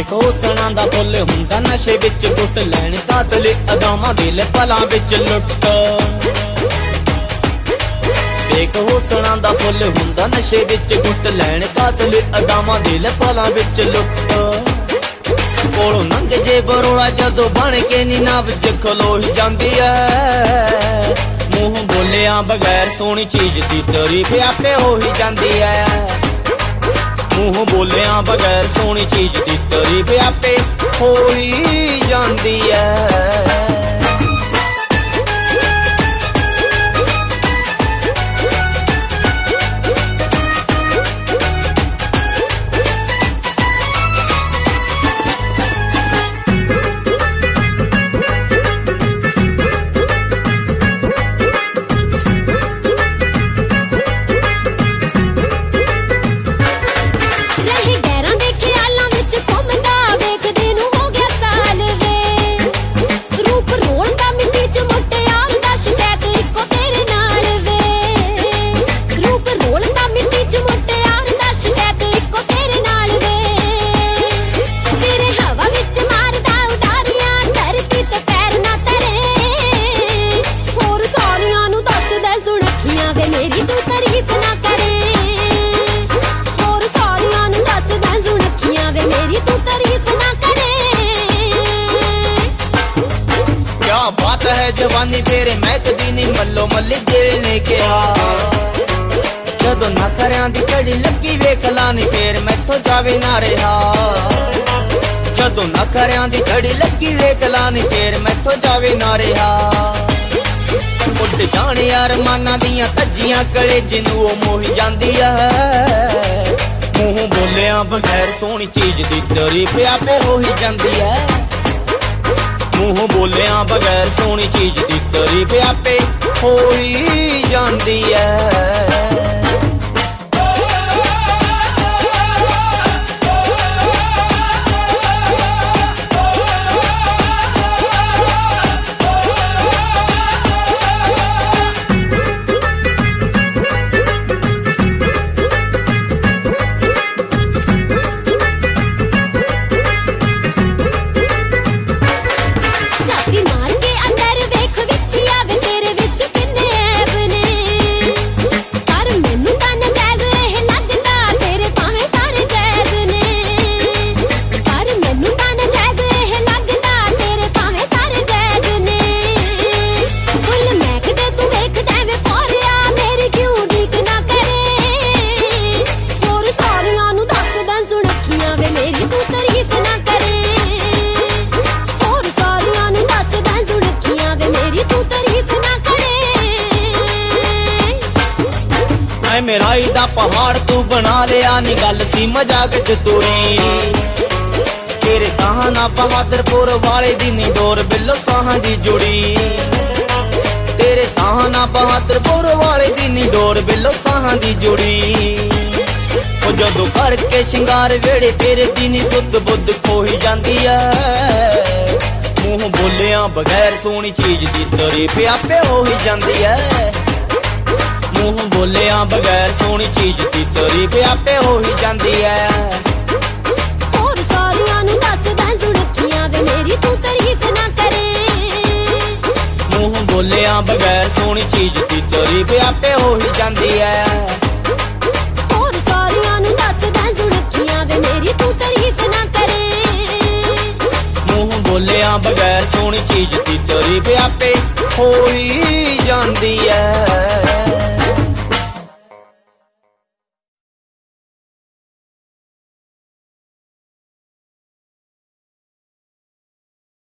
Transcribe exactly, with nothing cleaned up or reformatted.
ਵੇਖ ਹੁਸਨਾਂ ਦਾ ਫੁੱਲ ਹੁੰਦਾ ਨਸ਼ੇ ਵਿੱਚ ਗੁੱਟ ਲੈਣ ਕਾਤਲ ਅਦਾਮਾਂ ਦਿਲ ਪਲਾਂ ਵਿੱਚ ਲੁੱਟ ਵੇਖ ਹੁਸਨਾਂ ਦਾ ਫੁੱਲ ਹੁੰਦਾ ਨਸ਼ੇ ਵਿੱਚ ਗੁੱਟ ਲੈਣ ਕਾਤਲ ਅਦਾਮਾਂ ਦਿਲ ਪਲਾਂ ਵਿੱਚ ਲੁੱਟ ਕੋਲੋਂ ਨੰਗ ਜੇ ਬਰੋਲਾ ਜਦੋਂ ਬਣ ਕੇ ਨੀ ਨਬਜ ਖਲੋ ਹੀ ਜਾਂਦੀ ਐ ਮੂੰਹ ਬੋਲਿਆਂ ਬਗੈਰ ਸੋਹਣੀ ਚੀਜ਼ ਦੀ ਤਾਰੀਫ ਆਪੇ ਹੋ ਹੀ ਜਾਂਦੀ ਐ ਮੂੰਹ ਬੋਲਿਆਂ ਬਗੈਰ ਸੋਹਣੀ ਚੀਜ਼ ਦੀ ਤਾਰੀਫ ਆਪੇ ਹੋ ਹੀ ਜਾਂਦੀ ਐ जवानी तेरे महकदी नी मल्लो मल्ली दिल ने कहा जदों नखरियां दी घड़ी लगी वेख लानी फेर मैथों जावे ना रहा जदों नखरियां दी घड़ी लगी वेख लानी फेर मैथों जावे ना रहा उड़ जाने यार माना दियां तज्जियां कलेजे नूं ओ मोही जांदी ऐ मूंह बोलियां बगैर सोहनी चीज दी तारीफ आपे हो ही जांदी ऐ मूंह बोलियां बगैर सोहनी चीज दी तारीफ आपे हो ही जांदी ऐ मेराई दा पहाड़ तू बना लिया नी गल सी मजाक च तुरी तेरे साहां ना बहादुरपुर वाले दी नी डोर बिल्लो साहां दी जुड़ी तेरे साहां ना बहादुरपुर वाले दी नी डोर बिल्लो साहां दी जुड़ी ओ जदों करके शिंगार वेड़े तेरे दी नी सुध बुद्ध खो ही जांदी ऐ मूंह बोलियां बगैर सोहनी चीज दी तारीफ आपे हो ही जांदी ऐ मूंह बोलियां बगैर सोहनी चीज दी तारीफ आपे हो ही जांदी ऐ होर सारियां नूं दसदा सुणखियां वे मेरी तू तारीफ ना करे मूंह बोलियां बगैर सोहनी चीज दी तारीफ आपे हो ही जांदी ऐ होर सारियां नूं दसदा सुणखियां वे मेरी तू तारीफ ना करे मूंह बोलियां बगैर सोहनी चीज दी तारीफ आपे हो ही